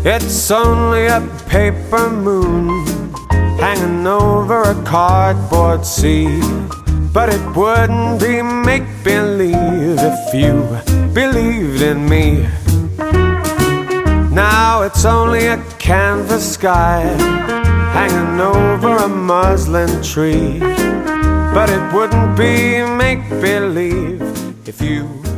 It's only a paper moon hanging over a cardboard sea, but it wouldn't be make-believe if you believed in me. Now it's only a canvas sky hanging over a muslin tree, but it wouldn't be make-believe if you